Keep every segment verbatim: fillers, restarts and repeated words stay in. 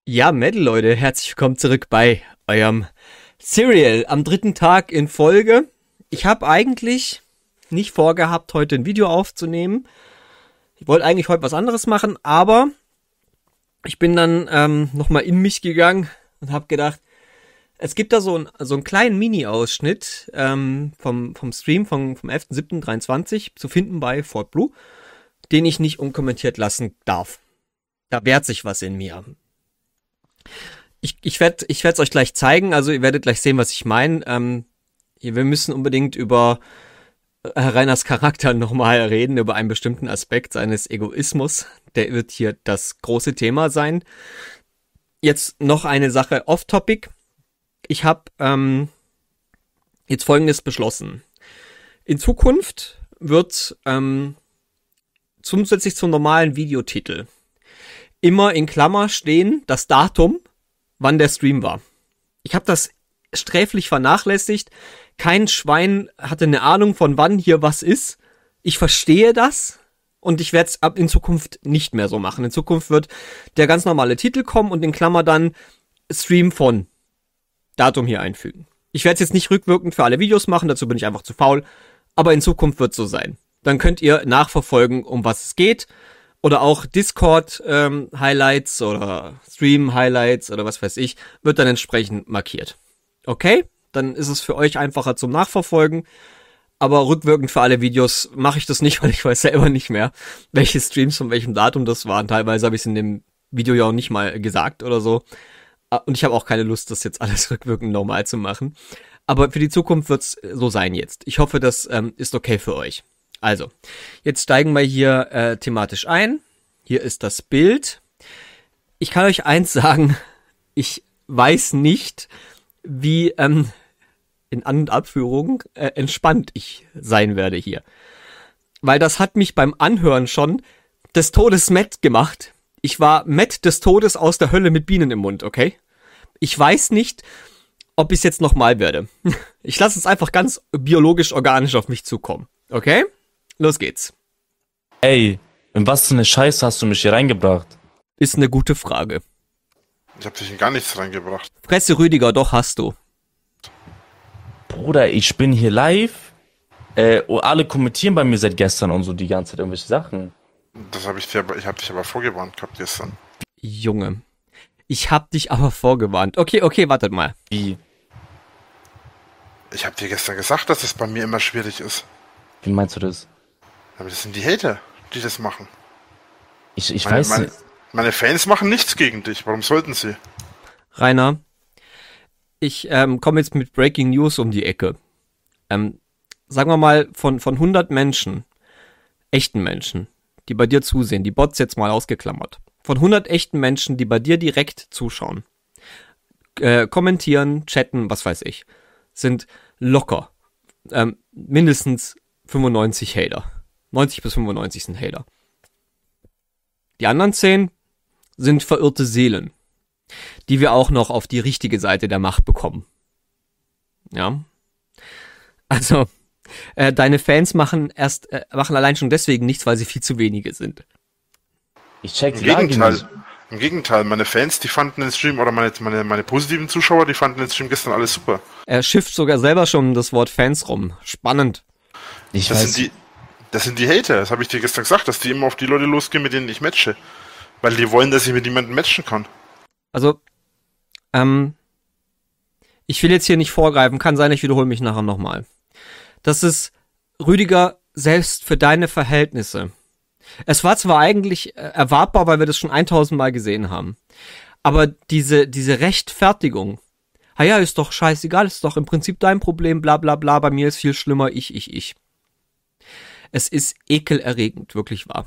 Ja, Metal, Leute, herzlich willkommen zurück bei eurem Serial am dritten Tag in Folge. Ich habe eigentlich nicht vorgehabt, heute ein Video aufzunehmen. Ich wollte eigentlich heute was anderes machen, aber ich bin dann ähm, nochmal in mich gegangen und habe gedacht, es gibt da so, ein, so einen kleinen Mini-Ausschnitt ähm, vom, vom Stream vom, vom elften siebten dreiundzwanzig zu finden bei Fort Blue, den ich nicht unkommentiert lassen darf. Da wehrt sich was in mir. Ich, ich werde ich werde es euch gleich zeigen, also ihr werdet gleich sehen, was ich meine. Ähm, wir müssen unbedingt über Herr Reiners Charakter nochmal reden, über einen bestimmten Aspekt seines Egoismus. Der wird hier das große Thema sein. Jetzt noch eine Sache off-topic. Ich habe ähm, jetzt Folgendes beschlossen. In Zukunft wird ähm, zusätzlich zum normalen Videotitel immer in Klammer stehen das Datum, wann der Stream war. Ich habe das sträflich vernachlässigt. Kein Schwein hatte eine Ahnung, von wann hier was ist. Ich verstehe das und ich werde es ab in Zukunft nicht mehr so machen. In Zukunft wird der ganz normale Titel kommen und in Klammer dann Stream von Datum hier einfügen. Ich werde es jetzt nicht rückwirkend für alle Videos machen, dazu bin ich einfach zu faul, aber in Zukunft wird es so sein. Dann könnt ihr nachverfolgen, um was es geht. Oder auch Discord-Highlights ähm, oder Stream-Highlights oder was weiß ich, wird dann entsprechend markiert. Okay? Dann ist es für euch einfacher zum Nachverfolgen. Aber rückwirkend für alle Videos mache ich das nicht, weil ich weiß selber nicht mehr, welche Streams von welchem Datum das waren. Teilweise habe ich es in dem Video ja auch nicht mal gesagt oder so. Und ich habe auch keine Lust, das jetzt alles rückwirkend normal zu machen. Aber für die Zukunft wird es so sein jetzt. Ich hoffe, das ähm, ist okay für euch. Also, jetzt steigen wir hier äh, thematisch ein. Hier ist das Bild. Ich kann euch eins sagen, ich weiß nicht, wie ähm, in An- und Abführung äh, entspannt ich sein werde hier. Weil das hat mich beim Anhören schon des Todes matt gemacht. Ich war matt des Todes aus der Hölle mit Bienen im Mund, okay? Ich weiß nicht, ob ich es jetzt nochmal werde. Ich lasse es einfach ganz biologisch, organisch auf mich zukommen, okay? Los geht's. Ey, in was für eine Scheiße hast du mich hier reingebracht? Ist eine gute Frage. Ich hab dich in gar nichts reingebracht. Fresse Rüdiger, doch hast du. Bruder, ich bin hier live. Äh, und alle kommentieren bei mir seit gestern und so die ganze Zeit irgendwelche Sachen. Das habe ich dir aber, ich hab dich aber vorgewarnt gehabt gestern. Junge, ich hab dich aber vorgewarnt. Okay, okay, wartet mal. Wie? Ich hab dir gestern gesagt, dass es bei mir immer schwierig ist. Wie meinst du das? Aber das sind die Hater, die das machen. Ich, ich meine, weiß meine, nicht. meine Fans machen nichts gegen dich. Warum sollten sie? Rainer, ich ähm, komme jetzt mit Breaking News um die Ecke. Ähm, sagen wir mal, von, von hundert Menschen, echten Menschen, die bei dir zusehen, die Bots jetzt mal ausgeklammert, von hundert echten Menschen, die bei dir direkt zuschauen, äh, kommentieren, chatten, was weiß ich, sind locker ähm, mindestens fünfundneunzig Hater. neunzig bis fünfundneunzig sind Hater. Die anderen zehn sind verirrte Seelen, die wir auch noch auf die richtige Seite der Macht bekommen. Ja. Also, äh, deine Fans machen erst, äh, machen allein schon deswegen nichts, weil sie viel zu wenige sind. Ich check Im die Lage Gegenteil. nicht. Im Gegenteil, meine Fans, die fanden den Stream, oder meine, meine, meine positiven Zuschauer, die fanden den Stream gestern alles super. Er schifft sogar selber schon das Wort Fans rum. Spannend. Ich Das weiß, sind die, das sind die Hater, das habe ich dir gestern gesagt, dass die immer auf die Leute losgehen, mit denen ich matche. Weil die wollen, dass ich mit jemandem matchen kann. Also, ähm, ich will jetzt hier nicht vorgreifen, kann sein, ich wiederhole mich nachher nochmal. Das ist, Rüdiger, selbst für deine Verhältnisse. Es war zwar eigentlich äh, erwartbar, weil wir das schon tausend Mal gesehen haben, aber diese, diese Rechtfertigung, ah ja, ist doch scheißegal, ist doch im Prinzip dein Problem, bla bla bla, bei mir ist viel schlimmer, ich, ich, ich. Es ist ekelerregend, wirklich wahr.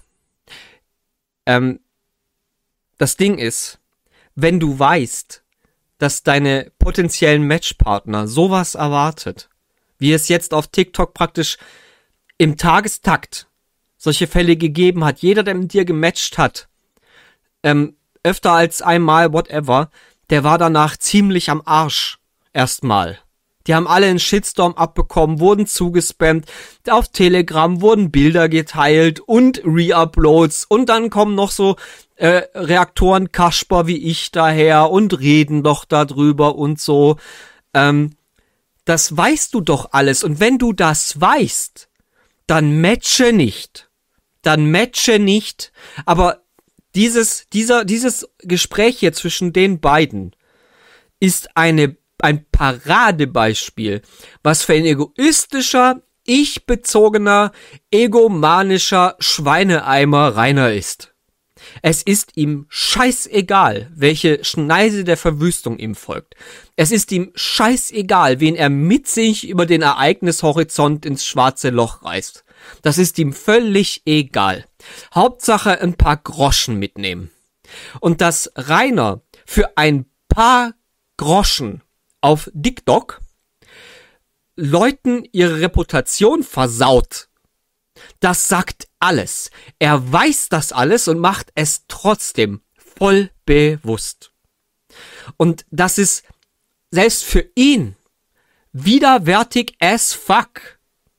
Ähm, das Ding ist, wenn du weißt, dass deine potenziellen Matchpartner sowas erwartet, wie es jetzt auf TikTok praktisch im Tagestakt solche Fälle gegeben hat, jeder, der mit dir gematcht hat, ähm, öfter als einmal, whatever, der war danach ziemlich am Arsch. Erstmal. Die haben alle einen Shitstorm abbekommen, wurden zugespammt, auf Telegram wurden Bilder geteilt und Reuploads und dann kommen noch so äh, Reaktoren-Kasper wie ich daher und reden doch darüber und so. Ähm, das weißt du doch alles. Und wenn du das weißt, dann matche nicht. Dann matche nicht. Aber dieses, dieser, dieses Gespräch hier zwischen den beiden ist eine, ein Paradebeispiel, was für ein egoistischer, ich-bezogener, egomanischer Schweineeimer Rainer ist. Es ist ihm scheißegal, welche Schneise der Verwüstung ihm folgt. Es ist ihm scheißegal, wen er mit sich über den Ereignishorizont ins schwarze Loch reißt. Das ist ihm völlig egal. Hauptsache ein paar Groschen mitnehmen. Und dass Rainer für ein paar Groschen auf TikTok Leuten ihre Reputation versaut, das sagt alles. Er weiß das alles und macht es trotzdem voll bewusst. Und das ist selbst für ihn widerwärtig as fuck.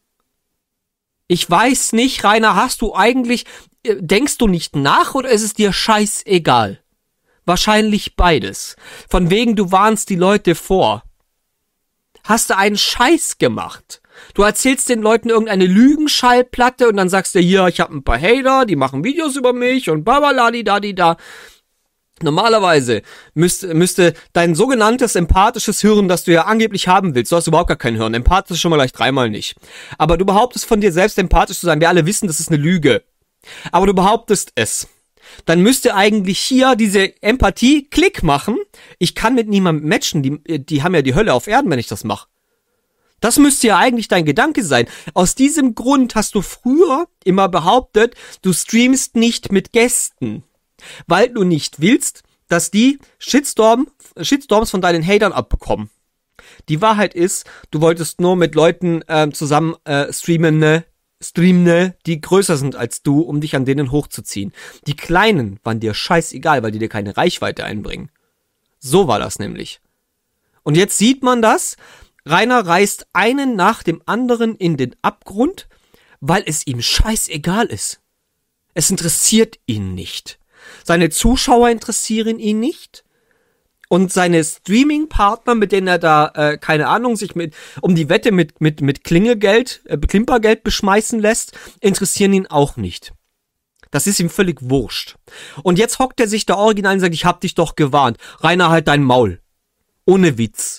Ich weiß nicht, Rainer, hast du eigentlich, denkst du nicht nach oder ist es dir scheißegal? Wahrscheinlich beides. Von wegen, du warnst die Leute vor. Hast du einen Scheiß gemacht? Du erzählst den Leuten irgendeine Lügenschallplatte und dann sagst du, hier, ich habe ein paar Hater, die machen Videos über mich und babaladi-dadi-da. Normalerweise müsste, müsste dein sogenanntes empathisches Hirn, das du ja angeblich haben willst, du hast überhaupt gar kein Hirn, empathisch schon mal gleich dreimal nicht. Aber du behauptest von dir selbst empathisch zu sein, wir alle wissen, das ist eine Lüge. Aber du behauptest es. Dann müsste eigentlich hier diese Empathie Klick machen. Ich kann mit niemandem matchen, die, die haben ja die Hölle auf Erden, wenn ich das mache. Das müsste ja eigentlich dein Gedanke sein. Aus diesem Grund hast du früher immer behauptet, du streamst nicht mit Gästen, weil du nicht willst, dass die Shitstorm, Shitstorms von deinen Hatern abbekommen. Die Wahrheit ist, du wolltest nur mit Leuten äh, zusammen äh, streamen, ne? Streamen, die größer sind als du, um dich an denen hochzuziehen. Die Kleinen waren dir scheißegal, weil die dir keine Reichweite einbringen. So war das nämlich. Und jetzt sieht man das. Rainer reißt einen nach dem anderen in den Abgrund, weil es ihm scheißegal ist. Es interessiert ihn nicht. Seine Zuschauer interessieren ihn nicht. Und seine Streaming-Partner, mit denen er da, äh, keine Ahnung, sich mit um die Wette mit mit mit Klingelgeld, äh, Klimpergeld beschmeißen lässt, interessieren ihn auch nicht. Das ist ihm völlig wurscht. Und jetzt hockt er sich da original und sagt, ich hab dich doch gewarnt. Rainer, halt dein Maul. Ohne Witz.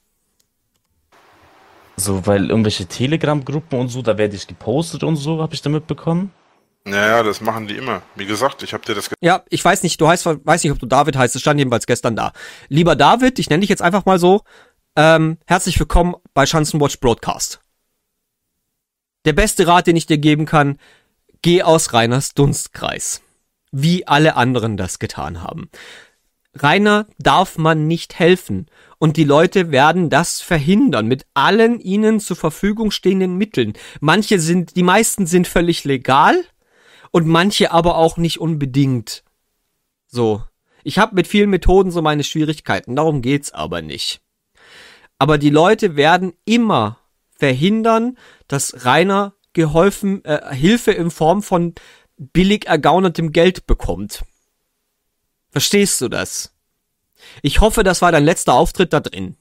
So, weil irgendwelche Telegram-Gruppen und so, da werde ich gepostet und so, habe ich da mitbekommen. Naja, das machen die immer. Wie gesagt, ich hab dir das... Ge Ja, ich weiß nicht, du heißt, weiß nicht, ob du David heißt, es stand jedenfalls gestern da. Lieber David, ich nenne dich jetzt einfach mal so, ähm, herzlich willkommen bei Schanzenwatch Broadcast. Der beste Rat, den ich dir geben kann, geh aus Rainers Dunstkreis. Wie alle anderen das getan haben. Rainer darf man nicht helfen. Und die Leute werden das verhindern mit allen ihnen zur Verfügung stehenden Mitteln. Manche sind, die meisten sind völlig legal und manche aber auch nicht unbedingt. So. Ich habe mit vielen Methoden so meine Schwierigkeiten, darum geht's aber nicht. Aber die Leute werden immer verhindern, dass Rainer geholfen, äh, Hilfe in Form von billig ergaunertem Geld bekommt. Verstehst du das? Ich hoffe, das war dein letzter Auftritt da drin.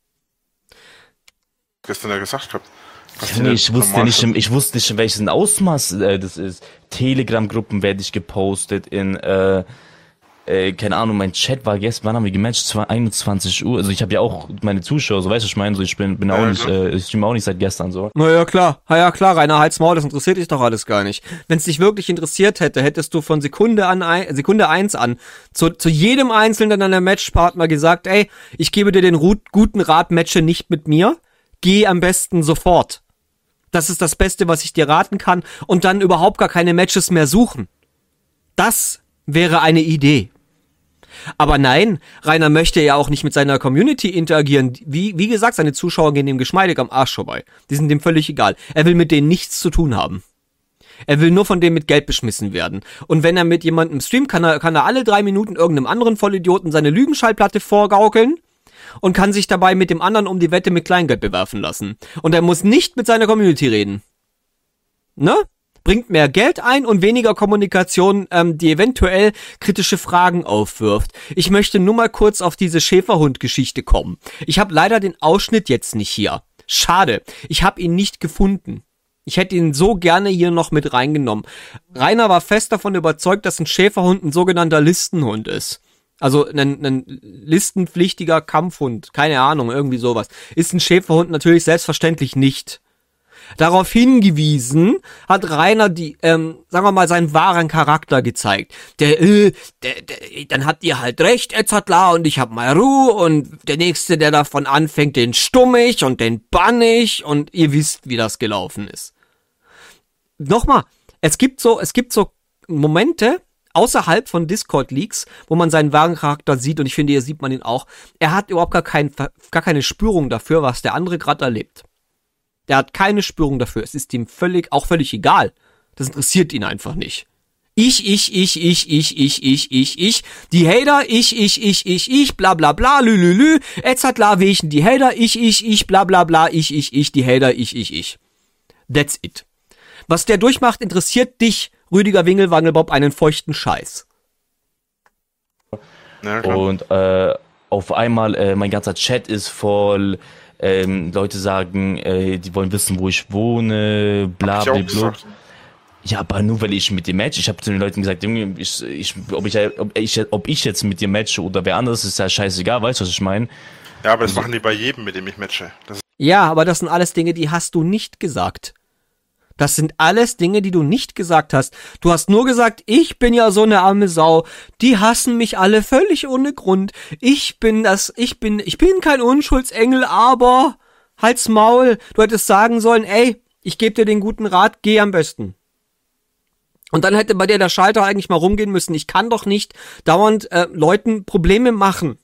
Gestern ja gesagt gehabt. Nee, ich wusste nicht, im, ich wusste nicht, in welchem Ausmaß äh, das ist. Telegram-Gruppen werde ich gepostet in, äh, äh, keine Ahnung, mein Chat war gestern, wann haben wir gematcht? einundzwanzig Uhr. Also ich habe ja auch meine Zuschauer, so weißt du, ich meine, so ich bin, bin ja, auch nicht, äh, ich streame auch nicht seit gestern so. Naja, klar, ja, ja klar, Rainer, halt's Maul, das interessiert dich doch alles gar nicht. Wenn es dich wirklich interessiert hätte, hättest du von Sekunde an, ein, Sekunde eins an zu, zu jedem einzelnen deiner Matchpartner gesagt, ey, ich gebe dir den Ru- guten Rat, matche nicht mit mir, geh am besten sofort. Das ist das Beste, was ich dir raten kann und dann überhaupt gar keine Matches mehr suchen. Das wäre eine Idee. Aber nein, Rainer möchte ja auch nicht mit seiner Community interagieren. Wie, wie gesagt, seine Zuschauer gehen ihm geschmeidig am Arsch vorbei. Die sind ihm völlig egal. Er will mit denen nichts zu tun haben. Er will nur von denen mit Geld beschmissen werden. Und wenn er mit jemandem streamt, kann er, kann er alle drei Minuten irgendeinem anderen Vollidioten seine Lügenschallplatte vorgaukeln und kann sich dabei mit dem anderen um die Wette mit Kleingeld bewerfen lassen. Und er muss nicht mit seiner Community reden. Ne? bringt mehr Geld ein und weniger Kommunikation, ähm, die eventuell kritische Fragen aufwirft. Ich möchte nur mal kurz auf diese Schäferhund-Geschichte kommen. Ich habe leider den Ausschnitt jetzt nicht hier. Schade, ich habe ihn nicht gefunden. Ich hätte ihn so gerne hier noch mit reingenommen. Rainer war fest davon überzeugt, dass ein Schäferhund ein sogenannter Listenhund ist. Also ein, ein listenpflichtiger Kampfhund. Keine Ahnung, irgendwie sowas. Ist ein Schäferhund natürlich selbstverständlich nicht. Darauf hingewiesen hat Rainer die, ähm, sagen wir mal, seinen wahren Charakter gezeigt. Der, äh, der, der dann habt ihr halt recht, Etzatla, und ich hab mal Ruhe, und der Nächste, der davon anfängt, den stumm ich und den bann ich, und ihr wisst, wie das gelaufen ist. Nochmal, es gibt so, es gibt so Momente außerhalb von Discord-Leaks, wo man seinen wahren Charakter sieht, und ich finde, hier sieht man ihn auch. Er hat überhaupt gar, kein, gar keine Spürung dafür, was der andere gerade erlebt. Der hat keine Spürung dafür. Es ist ihm völlig, auch völlig egal. Das interessiert ihn einfach nicht. Ich, ich, ich, ich, ich, ich, ich, ich, ich. Die Hater, ich, ich, ich, ich, ich, bla, bla, bla, lü, lü, lü. Etzatla, Wehchen, die Hater, ich, ich, ich, bla, bla, bla, ich, ich, ich, die Hater, ich, ich, ich. That's it. Was der durchmacht, interessiert dich, Rüdiger Wingelwangelbob, einen feuchten Scheiß. Ja, und äh, auf einmal, äh, mein ganzer Chat ist voll. Ähm, Leute sagen, äh, die wollen wissen, wo ich wohne, bla bla bla. Ja, aber nur weil ich mit dir match. Ich habe zu den Leuten gesagt, ich, ich, ob, ich, ob, ich, ob ich jetzt mit dir matche oder wer anderes, ist ja scheißegal, weißt du, was ich meine? Ja, aber das also, machen die bei jedem, mit dem ich matche. Das ja, aber das sind alles Dinge, die hast du nicht gesagt. Das sind alles Dinge, die du nicht gesagt hast. Du hast nur gesagt, ich bin ja so eine arme Sau. Die hassen mich alle völlig ohne Grund. Ich bin das, ich bin, ich bin kein Unschuldsengel, aber halt's Maul. Du hättest sagen sollen, ey, ich gebe dir den guten Rat, geh am besten. Und dann hätte bei dir der Schalter eigentlich mal rumgehen müssen. Ich kann doch nicht dauernd äh, Leuten Probleme machen.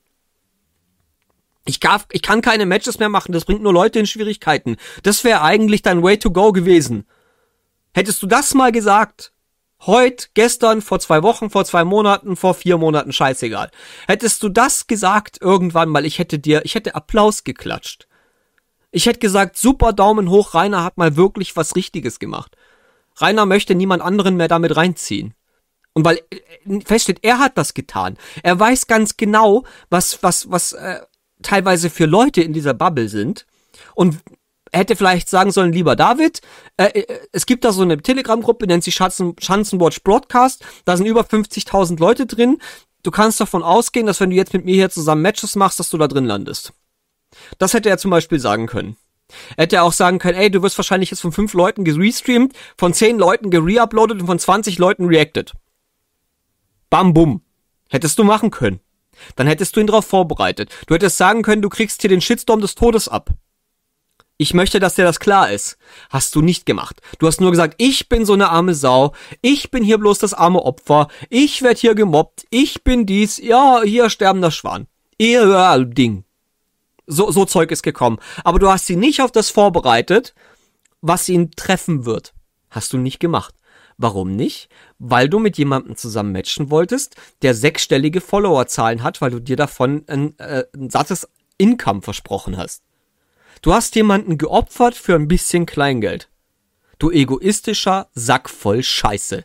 Ich kann, ich kann keine Matches mehr machen. Das bringt nur Leute in Schwierigkeiten. Das wäre eigentlich dein Way to go gewesen. Hättest du das mal gesagt, heute, gestern, vor zwei Wochen, vor zwei Monaten, vor vier Monaten, scheißegal. Hättest du das gesagt irgendwann mal, ich hätte dir, ich hätte Applaus geklatscht. Ich hätte gesagt, super Daumen hoch, Rainer hat mal wirklich was Richtiges gemacht. Rainer möchte niemand anderen mehr damit reinziehen. Und weil feststeht, er hat das getan. Er weiß ganz genau, was, was, was äh, teilweise für Leute in dieser Bubble sind. Und er hätte vielleicht sagen sollen, lieber David, äh, es gibt da so eine Telegram-Gruppe, nennt sich Schanzen, Schanzenwatch Broadcast, da sind über fünfzigtausend Leute drin. Du kannst davon ausgehen, dass wenn du jetzt mit mir hier zusammen Matches machst, dass du da drin landest. Das hätte er zum Beispiel sagen können. Er hätte auch sagen können, ey, du wirst wahrscheinlich jetzt von fünf Leuten gerestreamt, von zehn Leuten gereuploadet und von zwanzig Leuten reacted. Bam, bum. Hättest du machen können. Dann hättest du ihn darauf vorbereitet. Du hättest sagen können, du kriegst hier den Shitstorm des Todes ab. Ich möchte, dass dir das klar ist. Hast du nicht gemacht. Du hast nur gesagt, ich bin so eine arme Sau. Ich bin hier bloß das arme Opfer. Ich werd hier gemobbt. Ich bin dies. Ja, hier sterbender Schwan. Ihr Ding. So, so Zeug ist gekommen. Aber du hast sie nicht auf das vorbereitet, was ihn treffen wird. Hast du nicht gemacht. Warum nicht? Weil du mit jemandem zusammen matchen wolltest, der sechsstellige Followerzahlen hat, weil du dir davon ein, äh, ein sattes Income versprochen hast. Du hast jemanden geopfert für ein bisschen Kleingeld. Du egoistischer Sack voll Scheiße.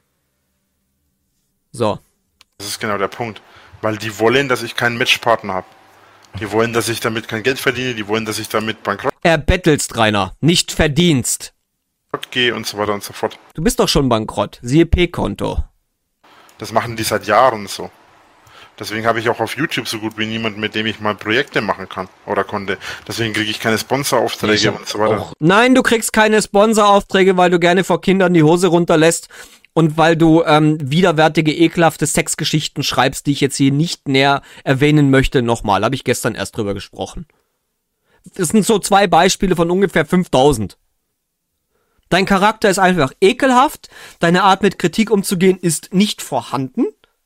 So. Das ist genau der Punkt. Weil die wollen, dass ich keinen Matchpartner habe. Die wollen, dass ich damit kein Geld verdiene. Die wollen, dass ich damit bankrott erbettelst, Rainer. Nicht verdienst. gehe und so weiter und so fort. Du bist doch schon bankrott. Siehe P-Konto. Das machen die seit Jahren so. Deswegen habe ich auch auf YouTube so gut wie niemanden, mit dem ich mal Projekte machen kann oder konnte. Deswegen kriege ich keine Sponsoraufträge und so weiter. Nein, du kriegst keine Sponsoraufträge, weil du gerne vor Kindern die Hose runterlässt und weil du ähm, widerwärtige, ekelhafte Sexgeschichten schreibst, die ich jetzt hier nicht näher erwähnen möchte. Nochmal, habe ich gestern erst drüber gesprochen. Das sind so zwei Beispiele von ungefähr fünftausend. Dein Charakter ist einfach ekelhaft, deine Art mit Kritik umzugehen ist nicht vorhanden.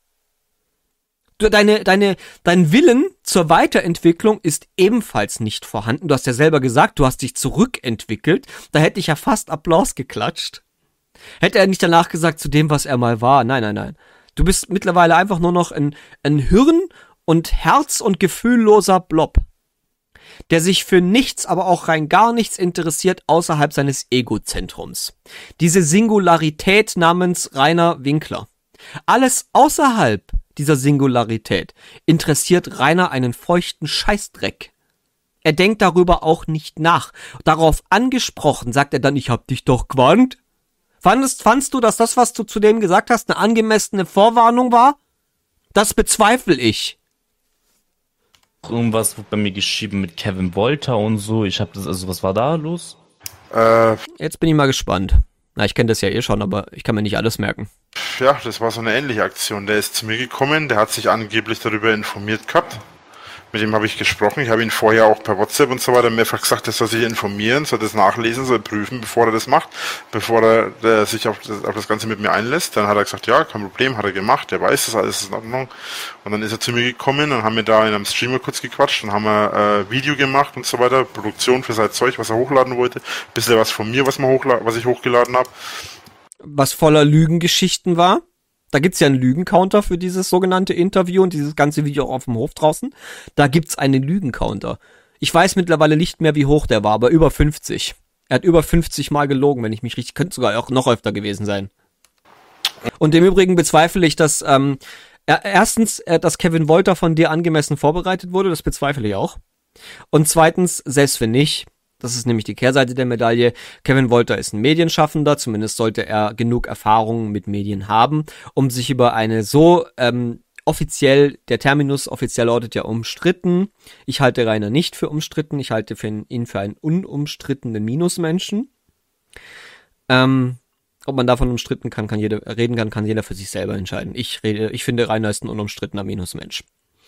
Deine, deine, dein Willen zur Weiterentwicklung ist ebenfalls nicht vorhanden. Du hast ja selber gesagt, du hast dich zurückentwickelt. Da hätte ich ja fast Applaus geklatscht. Hätte er nicht danach gesagt zu dem, was er mal war. Nein, nein, nein. Du bist mittlerweile einfach nur noch ein, ein Hirn- und Herz- und gefühlloser Blob. der sich für nichts, aber auch rein gar nichts interessiert außerhalb seines Egozentrums. Diese Singularität namens Rainer Winkler. Alles außerhalb dieser Singularität interessiert Rainer einen feuchten Scheißdreck. Er denkt darüber auch nicht nach. Darauf angesprochen sagt er dann, ich hab dich doch gewarnt. Fandest, fandst du, dass das, was du zu dem gesagt hast, eine angemessene Vorwarnung war? Das bezweifle ich. Irgendwas wurde bei mir geschrieben mit Kevin Wolter und so. Ich hab das, also was war da los? Äh, Jetzt bin ich mal gespannt. Na, ich kenne das ja eh schon, aber ich kann mir nicht alles merken. ja, das war so eine ähnliche Aktion. Der ist zu mir gekommen, der hat sich angeblich darüber informiert gehabt. Mit dem habe ich gesprochen. Ich habe ihn vorher auch per WhatsApp und so weiter mehrfach gesagt, er soll sich informieren, soll das nachlesen, soll prüfen, bevor er das macht, bevor er, er sich auf das, auf das Ganze mit mir einlässt. Dann hat er gesagt, ja, kein Problem, hat er gemacht, der weiß das, alles ist in Ordnung. Und dann ist er zu mir gekommen und haben wir da in einem Streamer kurz gequatscht und haben wir äh, Video gemacht und so weiter, Produktion für sein Zeug, was er hochladen wollte, bisschen was von mir, was, man hochla- was ich hochgeladen habe. Was voller Lügengeschichten war. Da gibt's ja einen Lügencounter für dieses sogenannte Interview und dieses ganze Video auch auf dem Hof draußen. Da gibt's einen Lügencounter. Ich weiß mittlerweile nicht mehr, wie hoch der war, aber über fünfzig. Er hat über fünfzig Mal gelogen, wenn ich mich richtig, könnte sogar auch noch öfter gewesen sein. Und im Übrigen bezweifle ich, dass, ähm, erstens, äh, dass Kevin Wolter von dir angemessen vorbereitet wurde, das bezweifle ich auch. Und zweitens, selbst wenn nicht, das ist nämlich die Kehrseite der Medaille, Kevin Wolter ist ein Medienschaffender, zumindest sollte er genug Erfahrung mit Medien haben, um sich über eine so ähm, offiziell, der Terminus offiziell lautet ja umstritten. Ich halte Rainer nicht für umstritten, ich halte für ihn für einen unumstrittenen Minusmenschen. Ähm, ob man davon umstritten kann, kann jeder reden kann, kann jeder für sich selber entscheiden. Ich rede, ich finde, Rainer ist ein unumstrittener Minusmensch.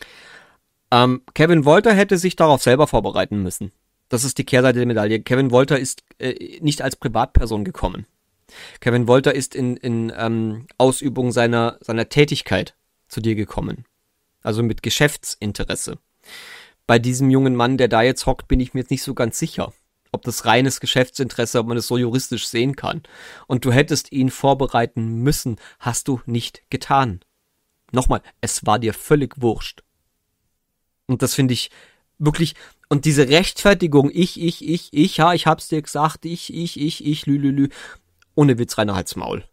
Ähm, Kevin Wolter hätte sich darauf selber vorbereiten müssen. Das ist die Kehrseite der Medaille. Kevin Wolter ist äh, nicht als Privatperson gekommen. Kevin Wolter ist in, in ähm, Ausübung seiner, seiner Tätigkeit zu dir gekommen. Also mit Geschäftsinteresse. Bei diesem jungen Mann, der da jetzt hockt, bin ich mir jetzt nicht so ganz sicher, ob das reines Geschäftsinteresse, ob man das so juristisch sehen kann. Und du hättest ihn vorbereiten müssen, hast du nicht getan. Nochmal, es war dir völlig wurscht. Und das finde ich wirklich, und diese Rechtfertigung, ich, ich, ich, ich, ja, ich hab's dir gesagt, ich, ich, ich, ich, lü, lü, lü, ohne Witz, Rainer halt's Maul.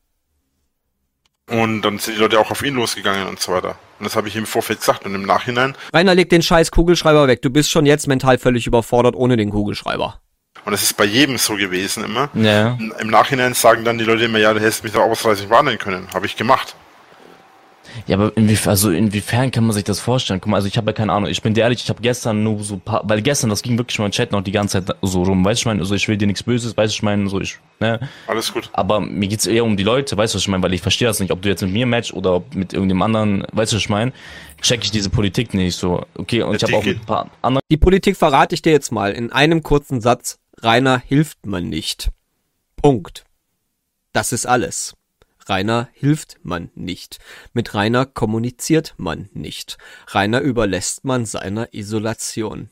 Und dann sind die Leute auch auf ihn losgegangen und so weiter. Und das habe ich im Vorfeld gesagt und im Nachhinein. Rainer, leg den scheiß Kugelschreiber weg, du bist schon jetzt mental völlig überfordert ohne den Kugelschreiber. Und das ist bei jedem so gewesen immer. Ja. Im Nachhinein sagen dann die Leute immer, ja, du hättest mich doch ausreichend warnen können. Habe ich gemacht. Ja, aber inwiefern, also inwiefern kann man sich das vorstellen? Guck mal, also ich habe ja keine Ahnung, ich bin dir ehrlich, ich habe gestern nur so paar, weil gestern, das ging wirklich mal im Chat noch die ganze Zeit so rum, weißt du, ich meine, also ich will dir nichts Böses, weißt du, ich meine, so ich, ne? Alles gut. Aber mir geht's eher um die Leute, weißt du, was ich meine, weil ich verstehe das nicht, ob du jetzt mit mir matchst oder mit irgendeinem anderen, weißt du, was ich meine, check ich diese Politik nicht so, okay, und ich habe auch mit ein paar anderen... Die Politik verrate ich dir jetzt mal in einem kurzen Satz, Rainer hilft man nicht. Punkt. Das ist alles. Rainer hilft man nicht. Mit Rainer kommuniziert man nicht. Rainer überlässt man seiner Isolation.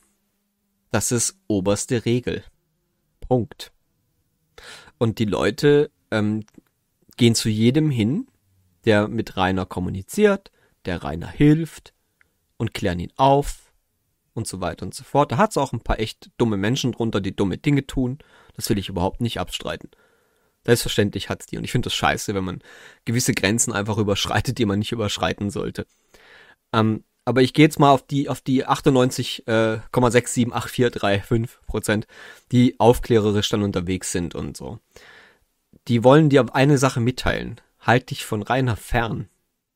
Das ist oberste Regel. Punkt. Und die Leute ähm, gehen zu jedem hin, der mit Rainer kommuniziert, der Rainer hilft und klären ihn auf und so weiter und so fort. Da hat es auch ein paar echt dumme Menschen drunter, die dumme Dinge tun. Das will ich überhaupt nicht abstreiten. Selbstverständlich hat's die. Und ich finde das scheiße, wenn man gewisse Grenzen einfach überschreitet, die man nicht überschreiten sollte. Ähm, aber ich gehe jetzt mal auf die auf die achtundneunzig Komma sechs sieben acht vier drei fünf Prozent, die aufklärerisch dann unterwegs sind und so. Die wollen dir eine Sache mitteilen. Halt dich von Rainer fern.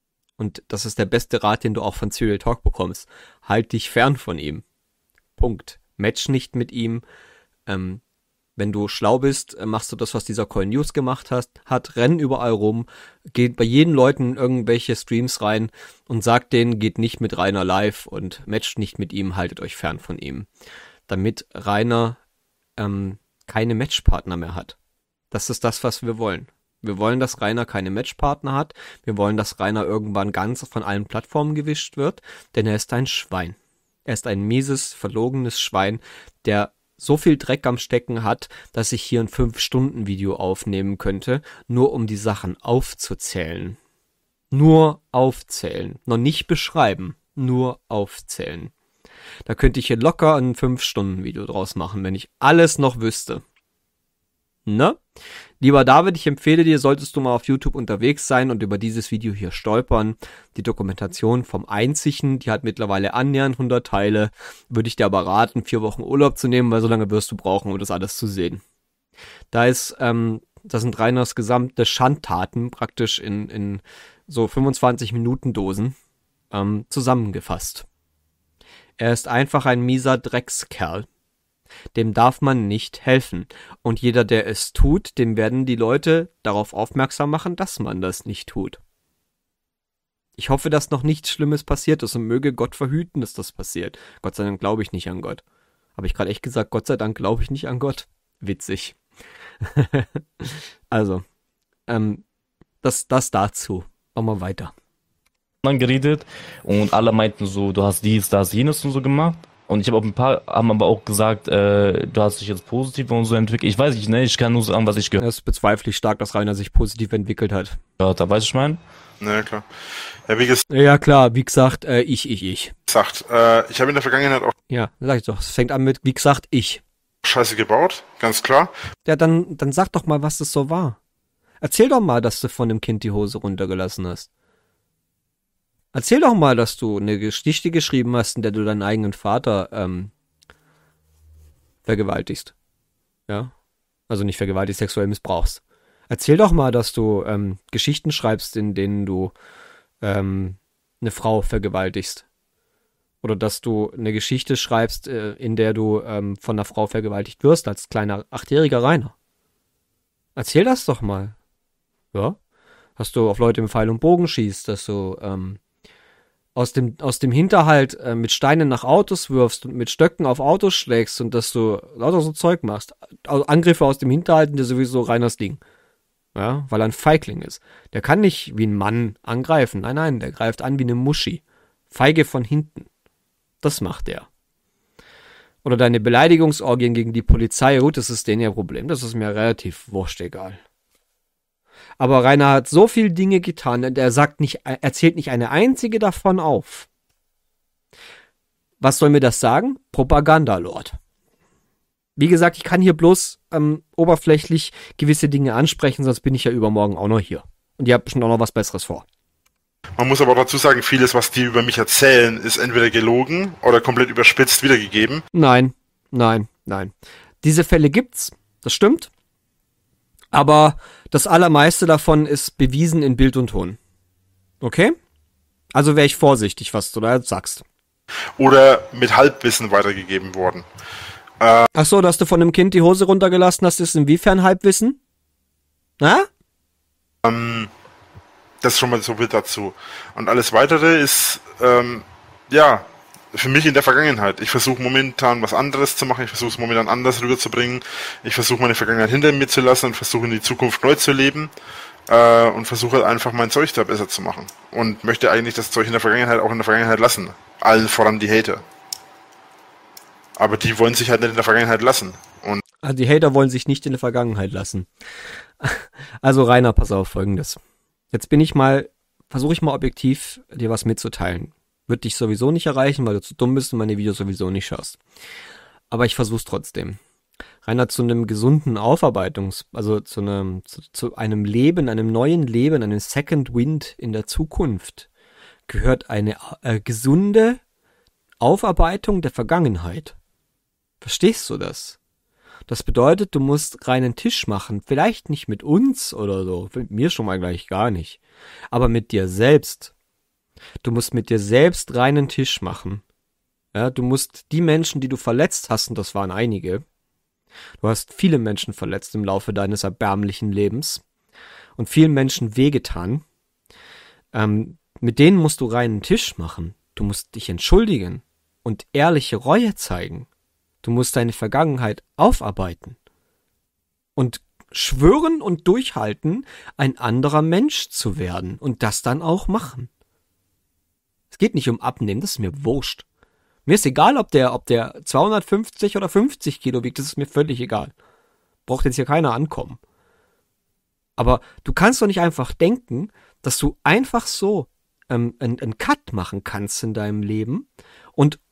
Und das ist der beste Rat, den du auch von Serial Talk bekommst. Halt dich fern von ihm. Punkt. Match nicht mit ihm. Ähm, Wenn du schlau bist, machst du das, was dieser Coin News gemacht hast, hat, renn überall rum, geht bei jeden Leuten in irgendwelche Streams rein und sagt denen, geht nicht mit Rainer live und matcht nicht mit ihm, haltet euch fern von ihm. Damit Rainer ähm, keine Matchpartner mehr hat. Das ist das, was wir wollen. Wir wollen, dass Rainer keine Matchpartner hat. Wir wollen, dass Rainer irgendwann ganz von allen Plattformen gewischt wird, denn er ist ein Schwein. Er ist ein mieses, verlogenes Schwein, der so viel Dreck am Stecken hat, dass ich hier ein fünf Stunden Video aufnehmen könnte, nur um die Sachen aufzuzählen. Nur aufzählen. Noch nicht beschreiben, nur aufzählen. Da könnte ich hier locker ein fünf Stunden Video draus machen, wenn ich alles noch wüsste. Ne? Lieber David, ich empfehle dir, solltest du mal auf YouTube unterwegs sein und über dieses Video hier stolpern, die Dokumentation vom Einzigen, die hat mittlerweile annähernd hundert Teile, würde ich dir aber raten, vier Wochen Urlaub zu nehmen, weil so lange wirst du brauchen, um das alles zu sehen. Da ist, ähm, das sind Reiners gesamte Schandtaten praktisch in, in so fünfundzwanzig Minuten Dosen ähm, zusammengefasst. Er ist einfach ein mieser Dreckskerl. Dem darf man nicht helfen. Und jeder, der es tut, dem werden die Leute darauf aufmerksam machen, dass man das nicht tut. Ich hoffe, dass noch nichts Schlimmes passiert ist und möge Gott verhüten, dass das passiert. Gott sei Dank glaube ich nicht an Gott. Habe ich gerade echt gesagt, Gott sei Dank glaube ich nicht an Gott? Witzig. Also, ähm, das, das dazu. Machen wir weiter. Geredet und alle meinten so, du hast dies, das, jenes und so gemacht. Und ich habe auch ein paar, haben aber auch gesagt, äh, du hast dich jetzt positiv und so entwickelt. Ich weiß nicht, ne, ich kann nur sagen, was ich gehört Das bezweifle ich stark, dass Rainer sich positiv entwickelt hat. habe. Weißt du, ich meine? Na ja, klar. Ja, wie Ja klar, wie gesagt, äh, ich, ich, ich. gesagt, äh, ich habe in der Vergangenheit auch Ja, sag ich doch. Es fängt an mit, wie gesagt, ich. Scheiße gebaut, ganz klar. Ja, dann, dann sag doch mal, was das so war. Erzähl doch mal, dass du von dem Kind die Hose runtergelassen hast. Erzähl doch mal, dass du eine Geschichte geschrieben hast, in der du deinen eigenen Vater ähm, vergewaltigst. Ja? Also nicht vergewaltigst, sexuell missbrauchst. Erzähl doch mal, dass du ähm, Geschichten schreibst, in denen du ähm, eine Frau vergewaltigst. Oder dass du eine Geschichte schreibst, äh, in der du ähm, von einer Frau vergewaltigt wirst, als kleiner achtjähriger Rainer. Erzähl das doch mal. Ja? Dass du auf Leute im Pfeil und Bogen schießt, dass du ähm, aus dem, aus dem Hinterhalt äh, mit Steinen nach Autos wirfst und mit Stöcken auf Autos schlägst und dass du lauter so Zeug machst. Angriffe aus dem Hinterhalt sind ja sowieso Reiners Ding. Ja, weil er ein Feigling ist. Der kann nicht wie ein Mann angreifen. Nein, nein, der greift an wie eine Muschi. Feige von hinten. Das macht er. Oder deine Beleidigungsorgien gegen die Polizei. Gut, das ist denen ihr Problem. Das ist mir relativ wurscht egal. Aber Rainer hat so viele Dinge getan und er sagt nicht, er zählt nicht eine einzige davon auf. Was soll mir das sagen? Propagandalord. Wie gesagt, ich kann hier bloß ähm, oberflächlich gewisse Dinge ansprechen, sonst bin ich ja übermorgen auch noch hier. Und ihr habt bestimmt auch noch was Besseres vor. Man muss aber auch dazu sagen, vieles, was die über mich erzählen, ist entweder gelogen oder komplett überspitzt wiedergegeben. Nein, nein, nein. Diese Fälle gibt's, das stimmt. Aber das allermeiste davon ist bewiesen in Bild und Ton. Okay? Also wäre ich vorsichtig, was du da jetzt sagst. Oder mit Halbwissen weitergegeben worden. Ach so, dass du von einem Kind die Hose runtergelassen hast, ist inwiefern Halbwissen? Na? Ähm, das ist schon mal so viel dazu. Und alles Weitere ist, ähm, ja, für mich in der Vergangenheit. Ich versuche momentan was anderes zu machen. Ich versuche es momentan anders rüberzubringen. Ich versuche meine Vergangenheit hinter mir zu lassen und versuche in die Zukunft neu zu leben. Äh, und versuche einfach mein Zeug da besser zu machen. Und möchte eigentlich das Zeug in der Vergangenheit auch in der Vergangenheit lassen. Allen voran die Hater. Aber die wollen sich halt nicht in der Vergangenheit lassen. Und Also die Hater wollen sich nicht in der Vergangenheit lassen. Also Rainer, pass auf, Folgendes. Jetzt bin ich mal, versuche ich mal objektiv, dir was mitzuteilen. Wird dich sowieso nicht erreichen, weil du zu dumm bist und meine Videos sowieso nicht schaust. Aber ich versuch's trotzdem. Rainer, zu einem gesunden Aufarbeitungs-, also zu einem, zu, zu einem Leben, einem neuen Leben, einem Second Wind in der Zukunft gehört eine äh, gesunde Aufarbeitung der Vergangenheit. Verstehst du das? Das bedeutet, du musst reinen Tisch machen. Vielleicht nicht mit uns oder so. Mit mir schon mal gleich gar nicht. Aber mit dir selbst. Du musst mit dir selbst reinen Tisch machen. Ja, du musst die Menschen, die du verletzt hast, und das waren einige. Du hast viele Menschen verletzt im Laufe deines erbärmlichen Lebens. Und vielen Menschen wehgetan. Ähm, mit denen musst du reinen Tisch machen. Du musst dich entschuldigen und ehrliche Reue zeigen. Du musst deine Vergangenheit aufarbeiten und schwören und durchhalten, ein anderer Mensch zu werden und das dann auch machen. Es geht nicht um Abnehmen, das ist mir wurscht. Mir ist egal, ob der, ob der zweihundertfünfzig oder fünfzig Kilo wiegt, das ist mir völlig egal. Braucht jetzt hier keiner ankommen. Aber du kannst doch nicht einfach denken, dass du einfach so ähm, einen, einen Cut machen kannst in deinem Leben und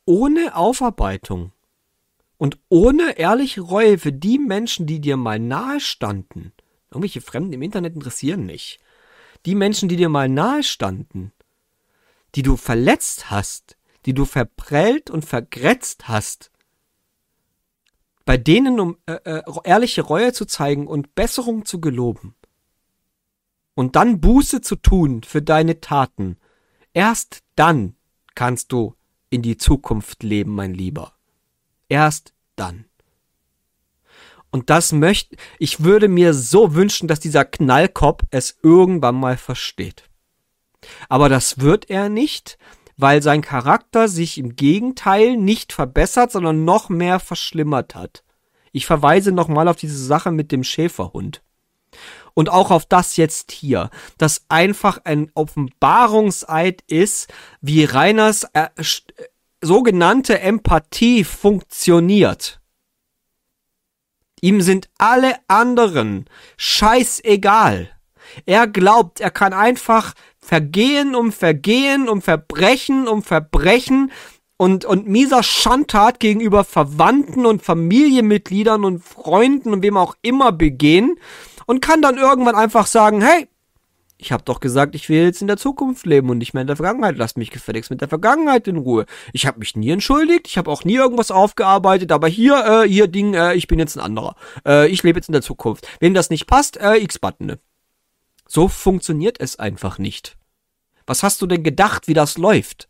ohne Aufarbeitung und ohne ehrliche Reue für die Menschen, die dir mal nahe standen, irgendwelche Fremden im Internet interessieren nicht, die Menschen, die dir mal nahe standen, die du verletzt hast, die du verprellt und vergrätzt hast, bei denen um äh, äh, ehrliche Reue zu zeigen und Besserung zu geloben und dann Buße zu tun für deine Taten, erst dann kannst du in die Zukunft leben, mein Lieber. Erst dann. Und das möchte, ich würde mir so wünschen, dass dieser Knallkopf es irgendwann mal versteht. Aber das wird er nicht, weil sein Charakter sich im Gegenteil nicht verbessert, sondern noch mehr verschlimmert hat. Ich verweise nochmal auf diese Sache mit dem Schäferhund. Und auch auf das jetzt hier, das einfach ein Offenbarungseid ist, wie Rainers äh, sogenannte Empathie funktioniert. Ihm sind alle anderen scheißegal. Er glaubt, er kann einfach Vergehen um Vergehen, um Verbrechen um Verbrechen und, und mieser Schandtat gegenüber Verwandten und Familienmitgliedern und Freunden und wem auch immer begehen und kann dann irgendwann einfach sagen, hey, ich habe doch gesagt, ich will jetzt in der Zukunft leben und nicht mehr in der Vergangenheit. Lasst mich gefälligst mit der Vergangenheit in Ruhe. Ich habe mich nie entschuldigt, ich habe auch nie irgendwas aufgearbeitet, aber hier, äh, hier Ding, äh, ich bin jetzt ein anderer. Äh, ich lebe jetzt in der Zukunft. Wem das nicht passt, äh, X-Button. So funktioniert es einfach nicht. Was hast du denn gedacht, wie das läuft?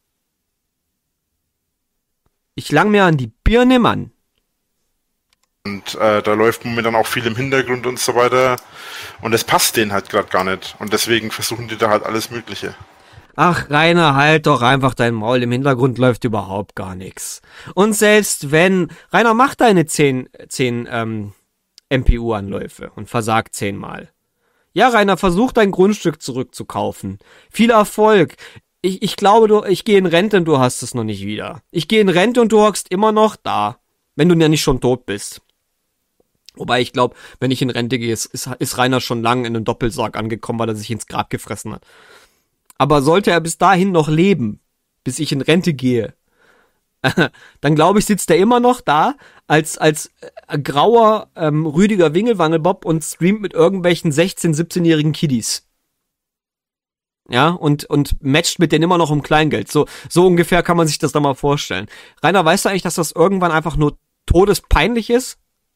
Ich lang mir an die Birne, Mann. Und äh, da läuft momentan auch viel im Hintergrund und so weiter. Und es passt denen halt gerade gar nicht. Und deswegen versuchen die da halt alles Mögliche. Ach, Rainer, halt doch einfach dein Maul. Im Hintergrund läuft überhaupt gar nichts. Und selbst wenn... Rainer, mach deine zehn, zehn ähm, M P U-Anläufe und versag zehnmal. Ja, Rainer, versuch dein Grundstück zurückzukaufen. Viel Erfolg. Ich, ich glaube, du, ich gehe in Rente und du hast es noch nicht wieder. Ich gehe in Rente und du hockst immer noch da. Wenn du ja nicht schon tot bist. Wobei ich glaube, wenn ich in Rente gehe, ist, ist Rainer schon lang in einem Doppelsarg angekommen, weil er sich ins Grab gefressen hat. Aber sollte er bis dahin noch leben, bis ich in Rente gehe, dann glaube ich, sitzt er immer noch da als als äh, grauer ähm, Rüdiger Wingelwangelbob und streamt mit irgendwelchen sechzehn-, siebzehnjährigen Kiddies. Ja, und und matcht mit denen immer noch um Kleingeld. So so ungefähr kann man sich das da mal vorstellen. Rainer, weißt du eigentlich, dass das irgendwann einfach nur todespeinlich ist?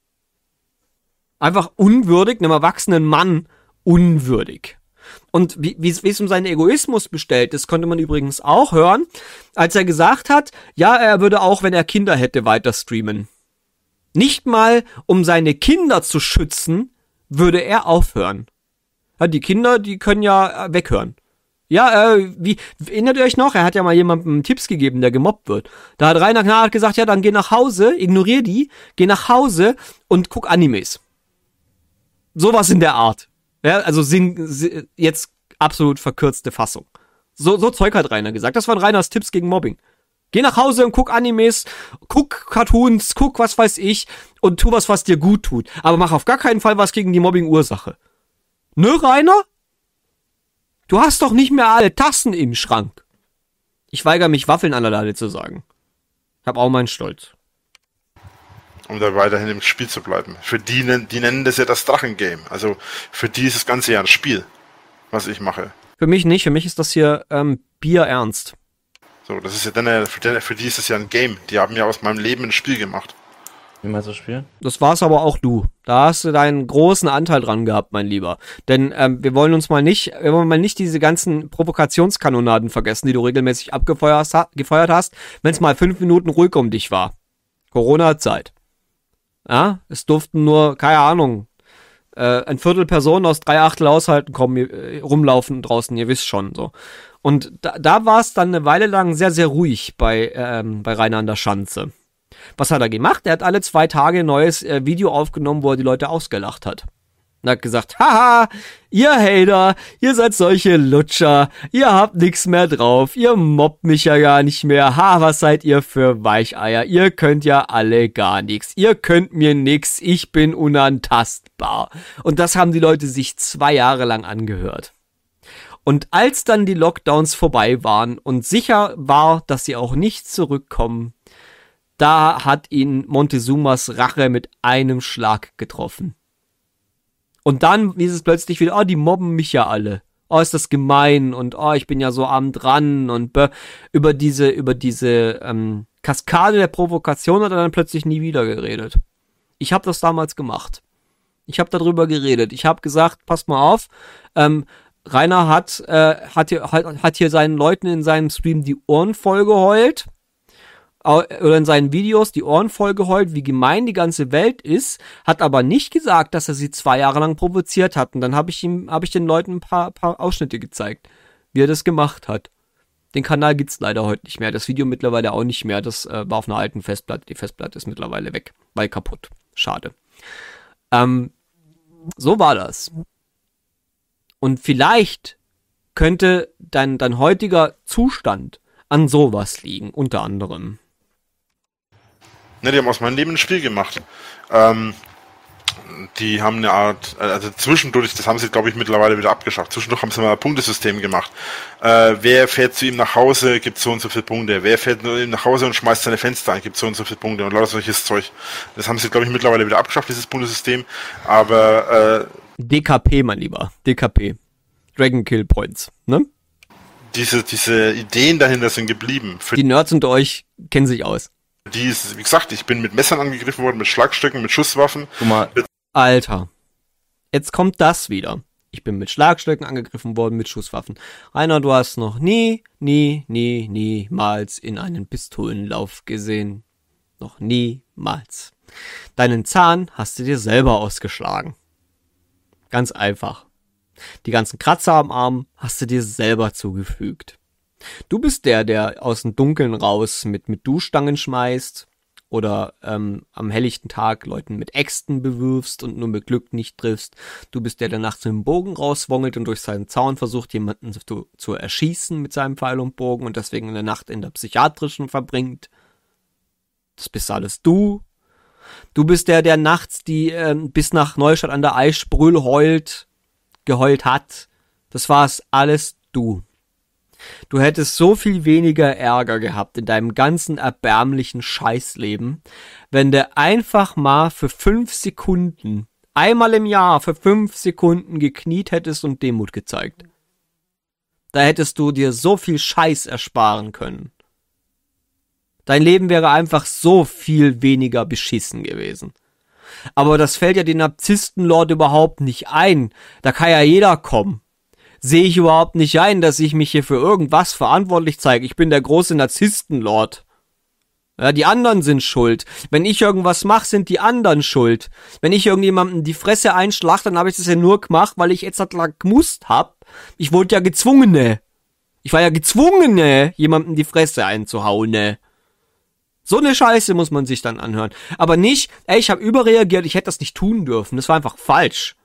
Einfach unwürdig, einem erwachsenen Mann unwürdig. Und wie wie es um seinen Egoismus bestellt ist, konnte man übrigens auch hören, als er gesagt hat, ja, er würde auch, wenn er Kinder hätte, weiter streamen. Nicht mal, um seine Kinder zu schützen, würde er aufhören. Ja, die Kinder, die können ja weghören. Ja, äh, wie, erinnert ihr euch noch? Er hat ja mal jemandem Tipps gegeben, der gemobbt wird. Da hat Rainer Knarrt gesagt, ja, dann geh nach Hause, ignorier die, geh nach Hause und guck Animes. Sowas in der Art. Ja, also sind jetzt absolut verkürzte Fassung. So, so Zeug hat Rainer gesagt. Das waren Rainers Tipps gegen Mobbing. Geh nach Hause und guck Animes, guck Cartoons, guck was weiß ich und tu was, was dir gut tut. Aber mach auf gar keinen Fall was gegen die Mobbing-Ursache. Ne, Rainer? Du hast doch nicht mehr alle Tassen im Schrank. Ich weigere mich, Waffeln an der Lade zu sagen. Ich hab auch meinen Stolz. Um da weiterhin im Spiel zu bleiben. Für die, die nennen das ja das Drachengame. Also für die ist das Ganze ja ein Spiel, was ich mache. Für mich nicht. Für mich ist das hier ähm, Bier ernst. So, das ist ja dann, für, für die ist das ja ein Game. Die haben ja aus meinem Leben ein Spiel gemacht. Wie meinst du das Spiel? Das war's aber auch du. Da hast du deinen großen Anteil dran gehabt, mein Lieber. Denn ähm, wir wollen uns mal nicht, wir wollen mal nicht diese ganzen Provokationskanonaden vergessen, die du regelmäßig abgefeuert gefeuert hast, wenn es mal fünf Minuten ruhig um dich war. Corona-Zeit. Ja, es durften nur, keine Ahnung, äh, ein Viertel Personen aus drei Achtel Haushalten kommen, äh, rumlaufen draußen, ihr wisst schon, so. Und da, da war es dann eine Weile lang sehr, sehr ruhig bei, ähm, bei Rainer an der Schanze. Was hat er gemacht? Er hat alle zwei Tage ein neues äh, Video aufgenommen, wo er die Leute ausgelacht hat. Und hat gesagt, haha, ihr Hater, ihr seid solche Lutscher, ihr habt nix mehr drauf, ihr mobbt mich ja gar nicht mehr, ha, was seid ihr für Weicheier, ihr könnt ja alle gar nix, ihr könnt mir nix, ich bin unantastbar. Und das haben die Leute sich zwei Jahre lang angehört. Und als dann die Lockdowns vorbei waren und sicher war, dass sie auch nicht zurückkommen, da hat ihn Montezumas Rache mit einem Schlag getroffen. Und dann hieß es plötzlich wieder, oh, die mobben mich ja alle. Oh, ist das gemein und oh, ich bin ja so arm dran und bäh. über diese, über diese ähm, Kaskade der Provokation hat er dann plötzlich nie wieder geredet. Ich habe das damals gemacht. Ich habe darüber geredet. Ich habe gesagt, passt mal auf, ähm, Rainer hat, äh, hat, hier, hat, hat hier seinen Leuten in seinem Stream die Ohren voll geheult. Oder in seinen Videos die Ohren voll geheult, wie gemein die ganze Welt ist, hat aber nicht gesagt, dass er sie zwei Jahre lang provoziert hat. Und dann habe ich ihm, habe ich den Leuten ein paar, paar Ausschnitte gezeigt, wie er das gemacht hat. Den Kanal gibt's leider heute nicht mehr. Das Video mittlerweile auch nicht mehr. Das äh, war auf einer alten Festplatte. Die Festplatte ist mittlerweile weg, weil kaputt. Schade. Ähm, so war das. Und vielleicht könnte dein, dein heutiger Zustand an sowas liegen, unter anderem. Ne, die haben aus meinem Leben ein Spiel gemacht. Ähm, die haben eine Art, also zwischendurch, das haben sie, glaube ich, mittlerweile wieder abgeschafft. Zwischendurch haben sie mal ein Punktesystem gemacht. Äh, wer fährt zu ihm nach Hause, gibt so und so viele Punkte. Wer fährt zu ihm nach Hause und schmeißt seine Fenster ein, gibt so und so viele Punkte. Und lauter solches Zeug. Das haben sie, glaube ich, mittlerweile wieder abgeschafft, dieses Punktesystem. Aber äh, D K P, mein Lieber. D K P. Dragon Kill Points, ne? Diese, diese Ideen dahinter sind geblieben. Für die Nerds unter euch kennen sich aus. Die ist, wie gesagt, ich bin mit Messern angegriffen worden, mit Schlagstöcken, mit Schusswaffen. Guck mal. Alter, jetzt kommt das wieder. Ich bin mit Schlagstöcken angegriffen worden, mit Schusswaffen. Rainer, du hast noch nie, nie, nie, niemals in einen Pistolenlauf gesehen. Noch niemals. Deinen Zahn hast du dir selber ausgeschlagen. Ganz einfach. Die ganzen Kratzer am Arm hast du dir selber zugefügt. Du bist der, der aus dem Dunkeln raus mit, mit Duschstangen schmeißt oder ähm, am helllichten Tag Leuten mit Äxten bewirfst und nur mit Glück nicht triffst. Du bist der, der nachts mit dem Bogen rauswongelt und durch seinen Zaun versucht, jemanden zu, zu erschießen mit seinem Pfeil und Bogen und deswegen in der Nacht in der psychiatrischen verbringt. Das bist alles du. Du bist der, der nachts die äh, bis nach Neustadt an der Eischbrüll heult, geheult hat. Das war's alles du. Du hättest so viel weniger Ärger gehabt in deinem ganzen erbärmlichen Scheißleben, wenn du einfach mal für fünf Sekunden, einmal im Jahr für fünf Sekunden gekniet hättest und Demut gezeigt. Da hättest du dir so viel Scheiß ersparen können. Dein Leben wäre einfach so viel weniger beschissen gewesen. Aber das fällt ja den Narzisstenlord überhaupt nicht ein. Da kann ja jeder kommen. Sehe ich überhaupt nicht ein, dass ich mich hier für irgendwas verantwortlich zeige. Ich bin der große Narzisstenlord. Ja, die anderen sind schuld. Wenn ich irgendwas mache, sind die anderen schuld. Wenn ich irgendjemandem die Fresse einschlag, dann habe ich das ja nur gemacht, weil ich jetzt lang gemusst hab. Ich wurde ja gezwungene. Ich war ja gezwungene, jemandem die Fresse einzuhauen, ne? So eine Scheiße muss man sich dann anhören. Aber nicht, ey, ich habe überreagiert, ich hätte das nicht tun dürfen. Das war einfach falsch.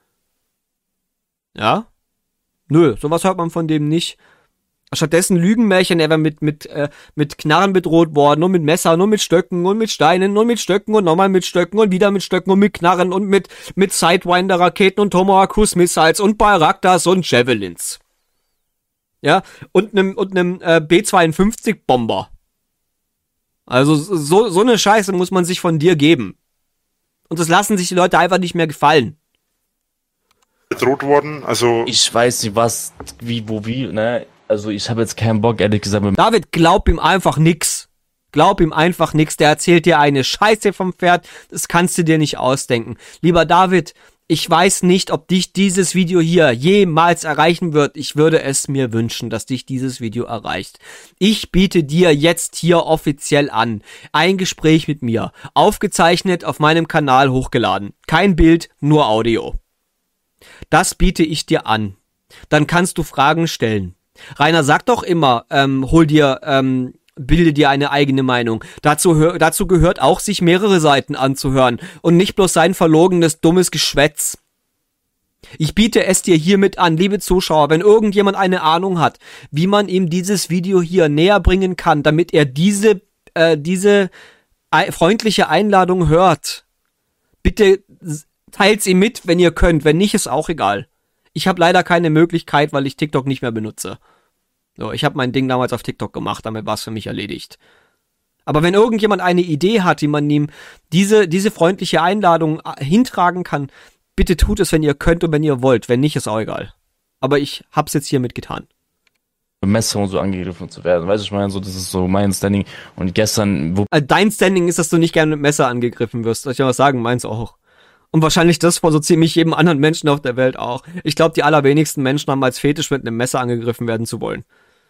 Ja? Nö, sowas hört man von dem nicht. Stattdessen Lügenmärchen, er wäre mit, mit, äh, mit Knarren bedroht worden und mit Messern und mit Stöcken und mit Steinen und mit Stöcken und nochmal mit Stöcken und wieder mit Stöcken und mit Knarren und mit, mit Sidewinder-Raketen und Tomahawk Cruise Missiles und Bayraktars und Javelins. Ja, und nem, und nem äh, B zweiundfünfzig Bomber. Also so, so eine Scheiße muss man sich von dir geben. Und das lassen sich die Leute einfach nicht mehr gefallen. Bedroht worden, also... Ich weiß nicht, was, wie, wo, wie, ne? Also ich habe jetzt keinen Bock, ehrlich gesagt. Mit David, glaub ihm einfach nix. Glaub ihm einfach nix. Der erzählt dir eine Scheiße vom Pferd. Das kannst du dir nicht ausdenken. Lieber David, ich weiß nicht, ob dich dieses Video hier jemals erreichen wird. Ich würde es mir wünschen, dass dich dieses Video erreicht. Ich biete dir jetzt hier offiziell an. Ein Gespräch mit mir. Aufgezeichnet, auf meinem Kanal hochgeladen. Kein Bild, nur Audio. Das biete ich dir an. Dann kannst du Fragen stellen. Rainer sagt doch immer, ähm, hol dir, ähm, bilde dir eine eigene Meinung. Dazu, hör, dazu gehört auch, sich mehrere Seiten anzuhören und nicht bloß sein verlogenes, dummes Geschwätz. Ich biete es dir hiermit an, liebe Zuschauer, wenn irgendjemand eine Ahnung hat, wie man ihm dieses Video hier näher bringen kann, damit er diese, äh, diese äh, freundliche Einladung hört. Bitte teilt's ihm mit, wenn ihr könnt, wenn nicht, ist auch egal. Ich habe leider keine Möglichkeit, weil ich TikTok nicht mehr benutze. So, ich habe mein Ding damals auf TikTok gemacht, damit war es für mich erledigt. Aber wenn irgendjemand eine Idee hat, wie man ihm diese, diese freundliche Einladung hintragen kann, bitte tut es, wenn ihr könnt und wenn ihr wollt. Wenn nicht, ist auch egal. Aber ich hab's jetzt hiermit getan. Messer und so angegriffen zu werden. Weißt du, ich meine, so, das ist so mein Standing. Und gestern, wo. Also dein Standing ist, dass du nicht gerne mit Messer angegriffen wirst. Soll ich dir was sagen? Meins auch. Und wahrscheinlich das von so ziemlich jedem anderen Menschen auf der Welt auch. Ich glaube, die allerwenigsten Menschen haben als Fetisch mit einem Messer angegriffen werden zu wollen.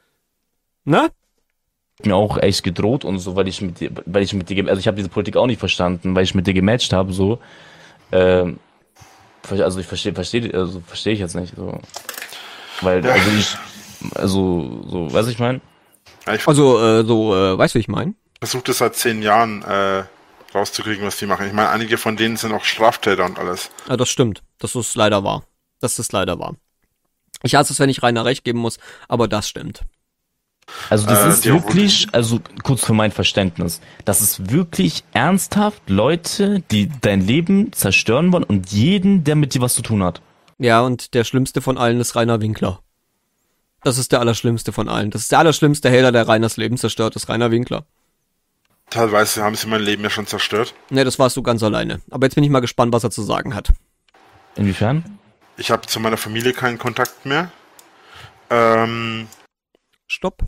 Ne? Mir auch echt gedroht und so, weil ich mit dir, weil ich mit dir, also ich habe diese Politik auch nicht verstanden, weil ich mit dir gematcht habe, so. Ähm, also ich verstehe, verstehe, also verstehe ich jetzt nicht, so. Weil, Ja. also ich, also, so, weißt du, ich meine? Ja, ich Also, äh, so, äh, weißt du, wie ich meine? versuche das seit zehn Jahren äh, rauszukriegen, was die machen. Ich meine, einige von denen sind auch Straftäter und alles. Ja, das stimmt. Das ist leider wahr. Das ist leider wahr. Ich hasse es, wenn ich Rainer recht geben muss, aber das stimmt. Also das Äh, ist die auch wirklich, also kurz für mein Verständnis, das ist wirklich ernsthaft Leute, die dein Leben zerstören wollen und jeden, der mit dir was zu tun hat. Ja, und der schlimmste von allen ist Rainer Winkler. Das ist der allerschlimmste von allen. Das ist der allerschlimmste Hater, der Rainers Leben zerstört, ist Rainer Winkler. Teilweise haben sie mein Leben ja schon zerstört. Ne, das warst du ganz alleine. Aber jetzt bin ich mal gespannt, was er zu sagen hat. Inwiefern? Ich habe zu meiner Familie keinen Kontakt mehr. Ähm, Stopp.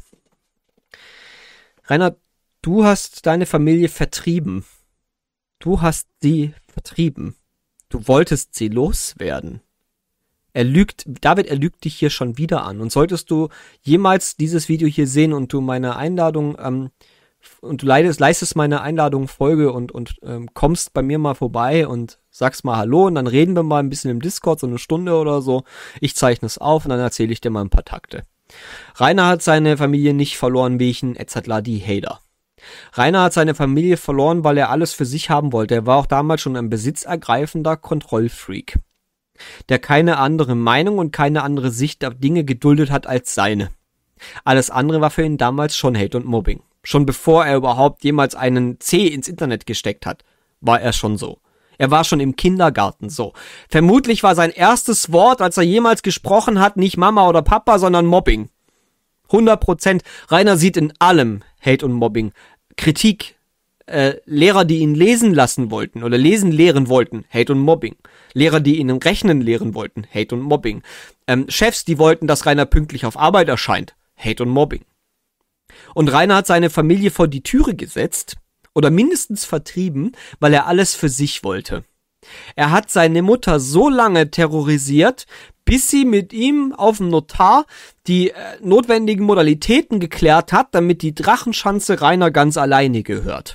Rainer, du hast deine Familie vertrieben. Du hast sie vertrieben. Du wolltest sie loswerden. Er lügt, David, er lügt dich hier schon wieder an. Und solltest du jemals dieses Video hier sehen und du meine Einladung, ähm, und du leistest, leistest meine Einladung Folge und, und ähm, kommst bei mir mal vorbei und sagst mal Hallo und dann reden wir mal ein bisschen im Discord, so eine Stunde oder so. Ich zeichne es auf und dann erzähle ich dir mal ein paar Takte. Rainer hat seine Familie nicht verloren wegen Etzadler Hater. Rainer hat seine Familie verloren, weil er alles für sich haben wollte. Er war auch damals schon ein besitzergreifender Kontrollfreak, der keine andere Meinung und keine andere Sicht auf Dinge geduldet hat als seine. Alles andere war für ihn damals schon Hate und Mobbing. Schon bevor er überhaupt jemals einen C ins Internet gesteckt hat, war er schon so. Er war schon im Kindergarten so. Vermutlich war sein erstes Wort, als er jemals gesprochen hat, nicht Mama oder Papa, sondern Mobbing. hundert Prozent. Rainer sieht in allem Hate und Mobbing. Kritik. Äh, Lehrer, die ihn lesen lassen wollten oder lesen lehren wollten, Hate und Mobbing. Lehrer, die ihn im Rechnen lehren wollten, Hate und Mobbing. Ähm, Chefs, die wollten, dass Rainer pünktlich auf Arbeit erscheint, Hate und Mobbing. Und Rainer hat seine Familie vor die Türe gesetzt oder mindestens vertrieben, weil er alles für sich wollte. Er hat seine Mutter so lange terrorisiert, bis sie mit ihm auf dem Notar die äh, notwendigen Modalitäten geklärt hat, damit die Drachenschanze Rainer ganz alleine gehört.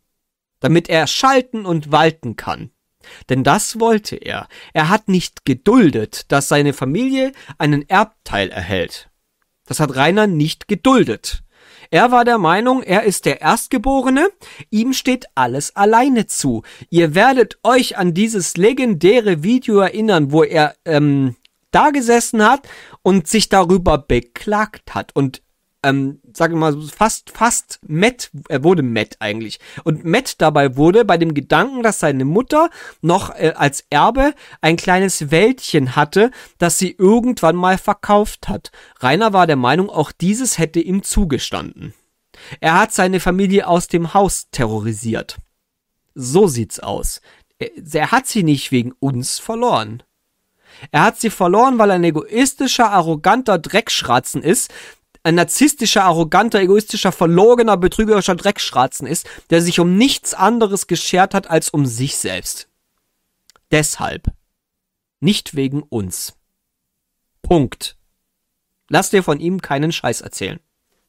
Damit er schalten und walten kann. Denn das wollte er. Er hat nicht geduldet, dass seine Familie einen Erbteil erhält. Das hat Rainer nicht geduldet. Er war der Meinung, er ist der Erstgeborene, ihm steht alles alleine zu. Ihr werdet euch an dieses legendäre Video erinnern, wo er ähm, da gesessen hat und sich darüber beklagt hat und ähm, sag ich mal, fast, fast Matt, er wurde Matt eigentlich. Und Matt dabei wurde bei dem Gedanken, dass seine Mutter noch äh, als Erbe ein kleines Wäldchen hatte, das sie irgendwann mal verkauft hat. Rainer war der Meinung, auch dieses hätte ihm zugestanden. Er hat seine Familie aus dem Haus terrorisiert. So sieht's aus. Er, er hat sie nicht wegen uns verloren. Er hat sie verloren, weil er ein egoistischer, arroganter Dreckschratzen ist, ein narzisstischer, arroganter, egoistischer, verlogener, betrügerischer Dreckschratzen ist, der sich um nichts anderes geschert hat als um sich selbst. Deshalb. Nicht wegen uns. Punkt. Lass dir von ihm keinen Scheiß erzählen.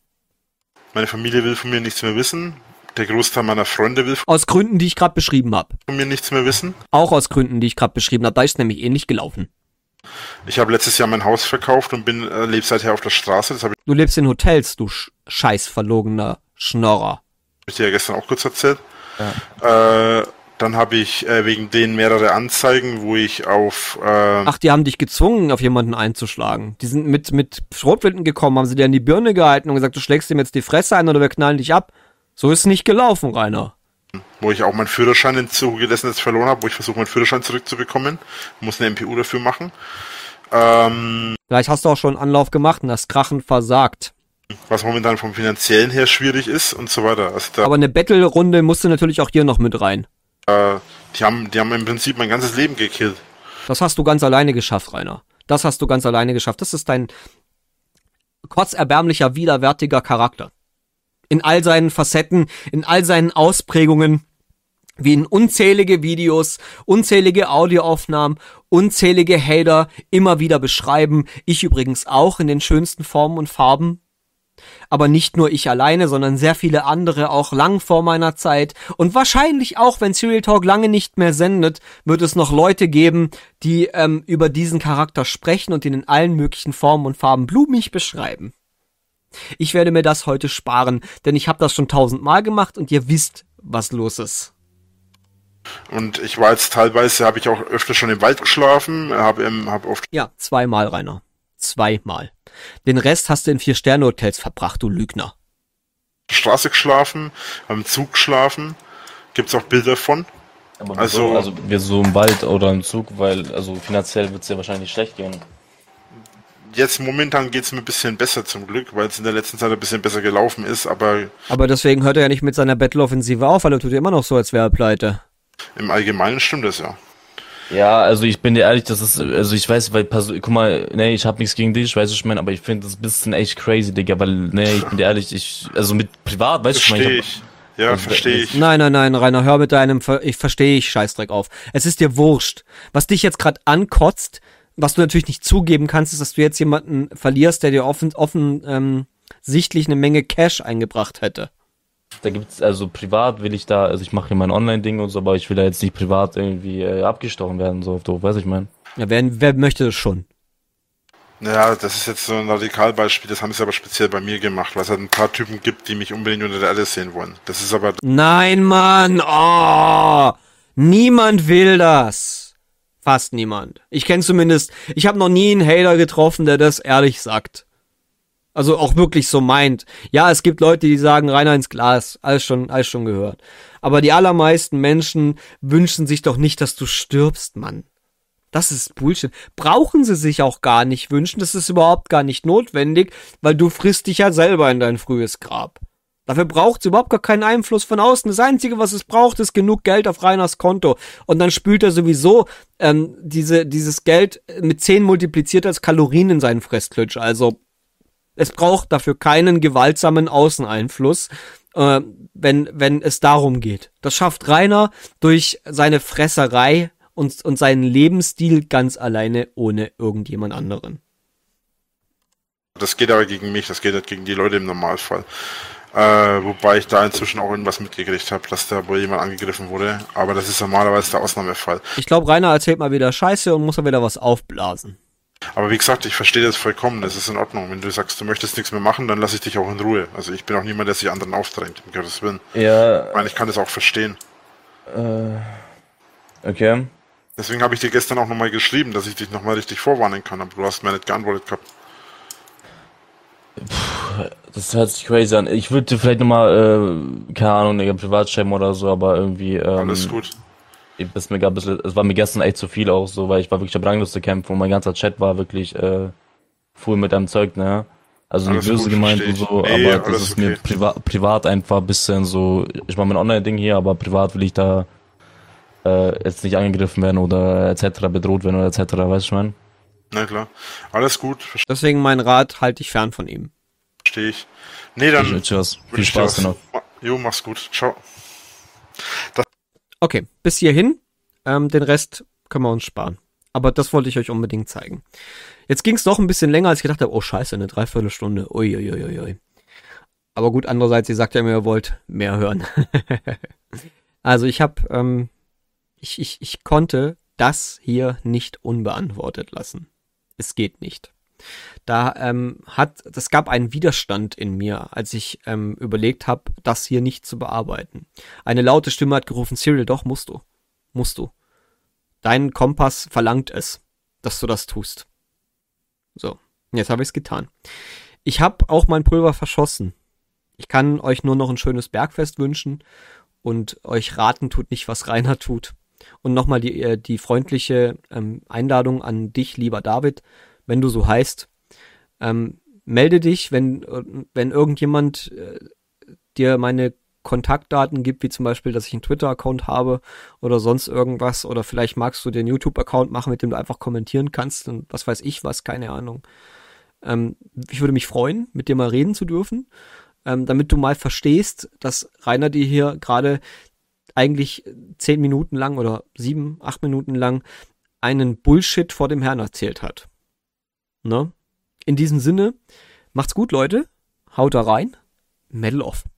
Meine Familie will von mir nichts mehr wissen. Der Großteil meiner Freunde will Aus Gründen, die ich gerade beschrieben habe. von mir nichts mehr wissen. Auch aus Gründen, die ich gerade beschrieben habe. Da ist es nämlich ähnlich gelaufen. Ich habe letztes Jahr mein Haus verkauft und bin äh, lebe seither auf der Straße. Das habe Du lebst in Hotels, du sch scheiß verlogener Schnorrer. ich dir ja gestern auch kurz erzählt. Ja. Äh, dann habe ich äh, wegen denen mehrere Anzeigen, wo ich auf... Äh, Ach, die haben dich gezwungen, auf jemanden einzuschlagen. Die sind mit, mit Schrotflinten gekommen, haben sie dir an die Birne gehalten und gesagt, du schlägst ihm jetzt die Fresse ein oder wir knallen dich ab. So ist es nicht gelaufen, Rainer. wo ich auch meinen Führerschein im Zuge dessen jetzt verloren habe, wo ich versuche, meinen Führerschein zurückzubekommen. Ich muss eine M P U dafür machen. Ähm, Vielleicht hast du auch schon einen Anlauf gemacht und hast krachend versagt. was momentan vom Finanziellen her schwierig ist und so weiter. Also da, Aber eine Battle-Runde musste natürlich auch hier noch mit rein. äh, die haben, die haben im Prinzip mein ganzes Leben gekillt. Das hast du ganz alleine geschafft, Rainer. Das hast du ganz alleine geschafft. Das ist dein kotzerbärmlicher, widerwärtiger Charakter. In all seinen Facetten, in all seinen Ausprägungen, wie in unzählige Videos, unzählige Audioaufnahmen, unzählige Hater immer wieder beschreiben. Ich übrigens auch in den schönsten Formen und Farben. Aber nicht nur ich alleine, sondern sehr viele andere auch lang vor meiner Zeit. Und wahrscheinlich auch, wenn Serial Talk lange nicht mehr sendet, wird es noch Leute geben, die ähm, über diesen Charakter sprechen und ihn in allen möglichen Formen und Farben blumig beschreiben. Ich werde mir das heute sparen, denn ich habe das schon tausendmal gemacht und ihr wisst, was los ist. Und ich war jetzt teilweise, habe ich auch öfter schon im Wald geschlafen, habe ähm, hab oft Ja, zweimal, Rainer. Zweimal. Den Rest hast du in Vier-Sterne-Hotels verbracht, du Lügner. auf der Straße geschlafen, habe im Zug geschlafen. Gibt's auch Bilder von. Aber Also- also, also wir so im Wald oder im Zug, weil also finanziell wird es ja wahrscheinlich schlecht gehen. Jetzt momentan geht's mir ein bisschen besser zum Glück, weil es in der letzten Zeit ein bisschen besser gelaufen ist, aber Aber deswegen hört er ja nicht mit seiner Battle-Offensive auf, weil er tut ja immer noch so, als wäre er pleite. im Allgemeinen stimmt das ja. Ja, also ich bin dir ehrlich, das ist, also ich weiß, weil, Perso- guck mal, nee, ich hab nichts gegen dich, ich weiß, was ich meine, aber ich finde das ein bisschen echt crazy, Digga, weil, nee, ich bin dir ehrlich, ich, also mit privat, weißt du, ich meine, Verstehe ich ich. Ja, Also, verstehe ich. Nein, nein, nein, Rainer, hör mit deinem, Ver ich verstehe ich Scheißdreck auf. Es ist dir wurscht. Was dich jetzt gerade ankotzt, was du natürlich nicht zugeben kannst, ist, dass du jetzt jemanden verlierst, der dir offen, offen ähm, sichtlich eine Menge Cash eingebracht hätte. da gibt's, also privat will ich da, also ich mache hier mein Online-Ding und so, aber ich will da jetzt nicht privat irgendwie äh, abgestochen werden, so auf doof, weiß ich mein. Ja, wer, wer möchte das schon? Ja, das ist jetzt so ein Radikalbeispiel, das haben sie aber speziell bei mir gemacht, weil es halt ein paar Typen gibt, die mich unbedingt unter der Erde sehen wollen. Das ist aber, Nein, Mann, oh, niemand will das. Fast niemand. Ich kenne zumindest, ich habe noch nie einen Hater getroffen, der das ehrlich sagt. Also auch wirklich so meint. Ja, es gibt Leute, die sagen, Rainer ins Glas, alles schon, alles schon gehört. Aber die allermeisten Menschen wünschen sich doch nicht, dass du stirbst, Mann. Das ist Bullshit. Brauchen sie sich auch gar nicht wünschen, das ist überhaupt gar nicht notwendig, weil du frisst dich ja selber in dein frühes Grab. Dafür braucht es überhaupt gar keinen Einfluss von außen. Das Einzige, was es braucht, ist genug Geld auf Rainers Konto. Und dann spült er sowieso ähm, diese, dieses Geld mit zehn multipliziert als Kalorien in seinen Fressklitsch. Also es braucht dafür keinen gewaltsamen Außeneinfluss, äh, wenn, wenn es darum geht. Das schafft Rainer durch seine Fresserei und, und seinen Lebensstil ganz alleine ohne irgendjemand anderen. das geht aber gegen mich, das geht nicht gegen die Leute im Normalfall. Äh, wobei ich da inzwischen auch irgendwas mitgekriegt habe, dass da wohl jemand angegriffen wurde, aber das ist normalerweise der Ausnahmefall. Ich glaube, Rainer erzählt mal wieder Scheiße und muss mal wieder was aufblasen. Aber wie gesagt, ich verstehe das vollkommen, das ist in Ordnung. Wenn du sagst, du möchtest nichts mehr machen, dann lasse ich dich auch in Ruhe. Also ich bin auch niemand, der sich anderen aufdrängt, um Gottes Willen. Ja, Ich meine, ich kann das auch verstehen. äh, okay. Deswegen habe ich dir gestern auch nochmal geschrieben, dass ich dich nochmal richtig vorwarnen kann, aber du hast mir nicht geantwortet gehabt. Das hört sich crazy an. Ich würde dir vielleicht nochmal, äh, keine Ahnung, Digga, privat schreiben oder so, aber irgendwie, ähm, Alles gut. ich- das mir gar ein bisschen, es war mir gestern echt zu viel auch so, weil ich war wirklich am Ranglust zu kämpfen und mein ganzer Chat war wirklich, äh, voll mit einem Zeug, ne? Also nicht Alles böse gut, gemeint und versteh so, ich. Nee, aber das alles ist mir okay. priva privat einfach ein bisschen so, ich mache mein Online-Ding hier, aber privat will ich da, äh, jetzt nicht angegriffen werden oder et cetera bedroht werden oder et cetera, weißt du, ich mein? Na klar. Alles gut, Deswegen mein Rat, halt dich fern von ihm. verstehe ich. Nee, dann Ich wünsche dir was. Viel wünsch dir Spaß, was. genau. Ma- Jo, mach's gut. Ciao. Okay, bis hierhin. Ähm, den Rest können wir uns sparen. Aber das wollte ich euch unbedingt zeigen. Jetzt ging es doch ein bisschen länger, als ich gedacht habe, oh scheiße, eine Dreiviertelstunde. Uiuiuiui. Aber gut, andererseits, ihr sagt ja immer, ihr wollt mehr hören. Also ich habe, ähm, ich, ich, ich konnte das hier nicht unbeantwortet lassen. Es geht nicht. Da ähm, hat, es gab einen Widerstand in mir, als ich ähm, überlegt habe, das hier nicht zu bearbeiten. Eine laute Stimme hat gerufen, Cyril, doch, musst du. Musst du. Dein Kompass verlangt es, dass du das tust. So, jetzt habe ich es getan. Ich habe auch mein Pulver verschossen. Ich kann euch nur noch ein schönes Bergfest wünschen und euch raten tut nicht, was Rainer tut. Und nochmal die, äh, die freundliche ähm, Einladung an dich, lieber David, wenn du so heißt. Ähm, melde dich, wenn, wenn irgendjemand äh, dir meine Kontaktdaten gibt, wie zum Beispiel, dass ich einen Twitter-Account habe oder sonst irgendwas, oder vielleicht magst du den YouTube-Account machen, mit dem du einfach kommentieren kannst und was weiß ich was, keine Ahnung. Ähm, ich würde mich freuen, mit dir mal reden zu dürfen, ähm, damit du mal verstehst, dass Rainer dir hier gerade eigentlich zehn Minuten lang oder sieben, acht Minuten lang einen Bullshit vor dem Herrn erzählt hat. Ne? In diesem Sinne, macht's gut, Leute. Haut da rein. Medal off.